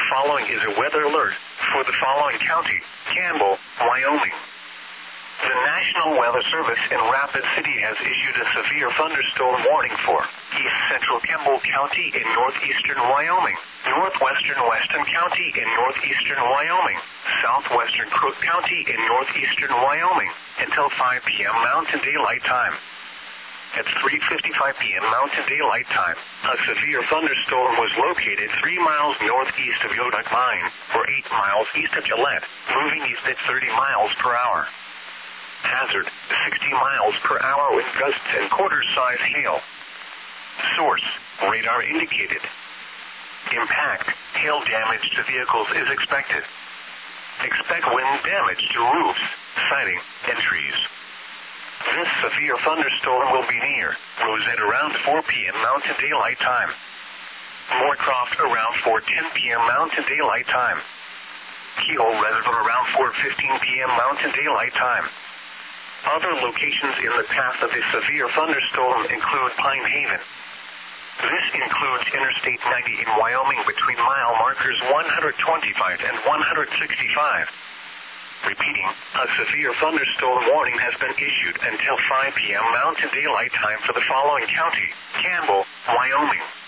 following is a weather alert for the following county: Campbell, Wyoming. The National Weather Service in Rapid City has issued a severe thunderstorm warning for east central Campbell County in northeastern Wyoming, northwestern Weston County in northeastern Wyoming, southwestern Crook County in northeastern Wyoming, until 5 p.m. Mountain Daylight Time. At 3:55 p.m. Mountain Daylight Time, a severe thunderstorm was located 3 miles northeast of Yodak Mine, or 8 miles east of Gillette, moving east at 30 miles per hour. Hazard, 60 miles per hour with gusts and quarter-size hail. Source, radar indicated. Impact, hail damage to vehicles is expected. Expect wind damage to roofs, siding, and trees. This severe thunderstorm will be near Rosette around 4 p.m. Mountain Daylight Time. Moorcroft around 4:10 p.m. Mountain Daylight Time. Keel Reservoir around 4:15 p.m. Mountain Daylight Time. Other locations in the path of the severe thunderstorm include Pine Haven. This includes Interstate 90 in Wyoming between mile markers 125 and 165. Repeating, a severe thunderstorm warning has been issued until 5 p.m. Mountain Daylight Time for the following county: Campbell, Wyoming.